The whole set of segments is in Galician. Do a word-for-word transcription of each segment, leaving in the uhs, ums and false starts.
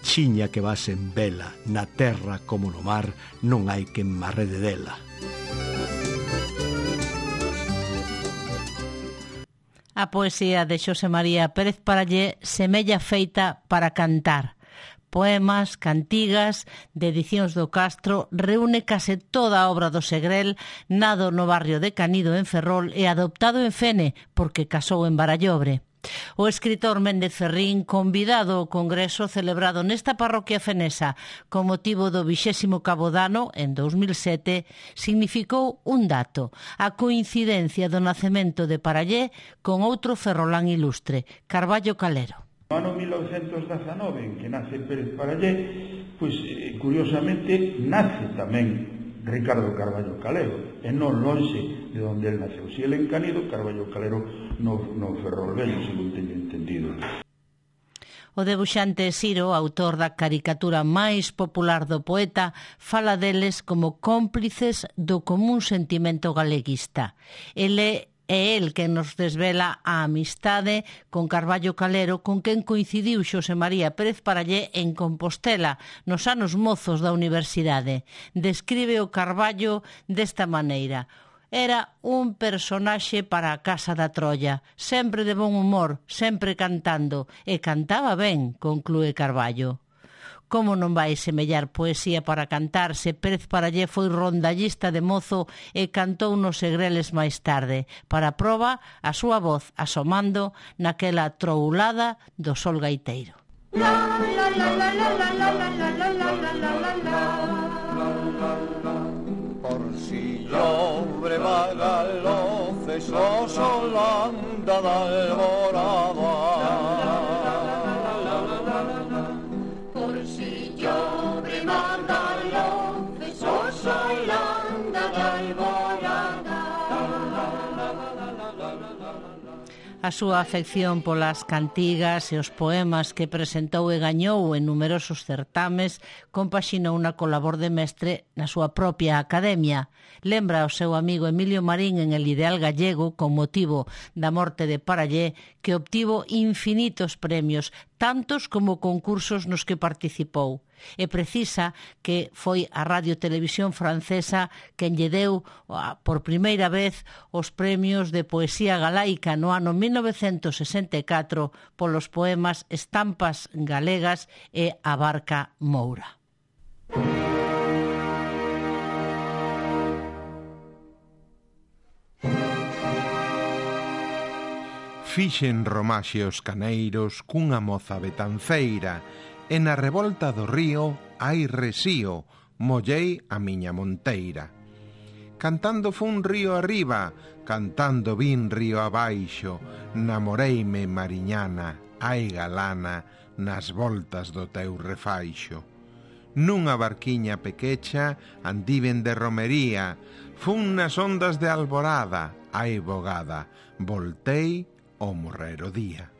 Axiña que vas en vela, na terra como no mar, non hai quen me arrede dela. A poesía de Xosé María Pérez Parallé semella feita para cantar. Poemas, cantigas, de Edicións do Castro, reúne case toda a obra do Segrel, nado no barrio de Canido en Ferrol e adoptado en Fene, porque casou en Barallobre. O escritor Méndez Ferrín, convidado ao congreso celebrado nesta parroquia fenesa con motivo do vixésimo cabodano en dous mil sete, significou un dato, a coincidencia do nacemento de Parallé con outro ferrolán ilustre, Carballo Calero. No ano mil novecentos dezanove, en que nace Pérez Parallé, pois, eh, curiosamente, nace tamén Ricardo Carballo Calero, e non lonxe de onde el naceu. Si el en Canido, Carballo Calero no, no Ferrol Vello, se non teño entendido. O debuxante Siro, autor da caricatura máis popular do poeta, fala deles como cómplices do común sentimento galeguista. Ele é el que nos desvela a amistade con Carballo Calero, con quen coincidiu Xosé María Pérez Parallé en Compostela, nos anos mozos da universidade. Describe o Carballo desta maneira: era un personaxe para a casa da Troia, sempre de bon humor, sempre cantando, e cantaba ben, conclúe Carballo. Como non vai semellar poesía para cantarse, Pérez Parallé foi rondallista de mozo e cantou nos Segreles máis tarde. Para proba, a súa voz asomando naquela troulada do sol gaiteiro. Por si llobre vaga loces o solanda da alborada, A súa afección polas cantigas e os poemas que presentou e gañou en numerosos certames compaxinou na coa labor de mestre na súa propia academia. Lembra ao seu amigo Emilio Marín en El Ideal Gallego, con motivo da morte de Parallé, que obtivo infinitos premios, tantos como concursos nos que participou. E precisa que foi a Radio Televisión Francesa quen lle deu por primeira vez os premios de poesía galaica no ano mil novecentos sesenta e catro polos poemas Estampas Galegas e A Barca Moura. Fixen romaxe os caneiros cunha moza betanceira, e na revolta do río hai resío, mollei a miña monteira. Cantando fun río arriba, cantando vin río abaixo, namoreime mariñana, ai galana, nas voltas do teu refaixo. Nunha barquiña pequecha andiven de romería, fun nas ondas de alborada, ai bogada, voltei ao morrer o día.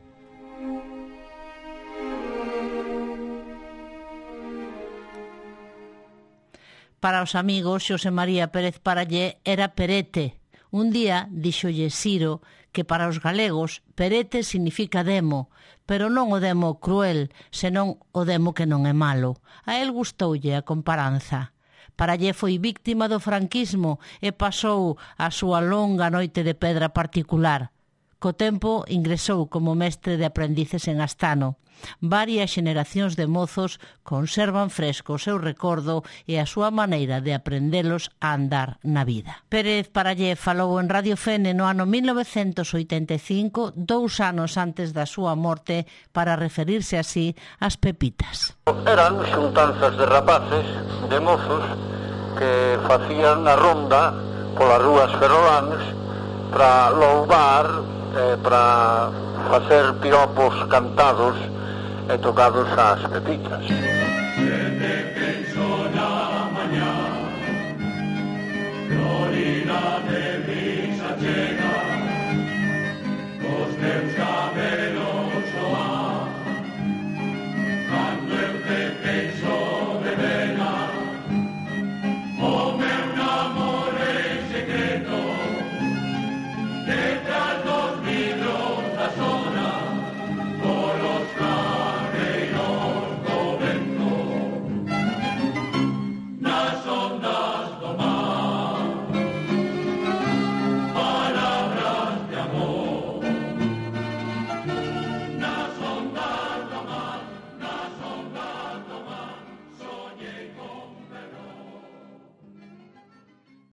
Para os amigos, Xosé María Pérez Parallé era perete. Un día díxolle Siro que para os galegos perete significa demo, pero non o demo cruel, senón o demo que non é malo. A el gustoulle a comparanza. Parallé foi víctima do franquismo e pasou a súa longa noite de pedra particular. Co tempo ingresou como mestre de aprendices en Astano. Varias xeneracións de mozos conservan fresco o seu recordo e a súa maneira de aprendelos a andar na vida. Pérez Parallé falou en Radio Fene no ano mil novecentos oitenta e cinco, dous anos antes da súa morte, para referirse así ás pepitas. Eran xuntanzas de rapaces, de mozos, que facían a ronda polas rúas ferroláns para louvar, eh, para facer piropos cantados e tocados ás pepitas.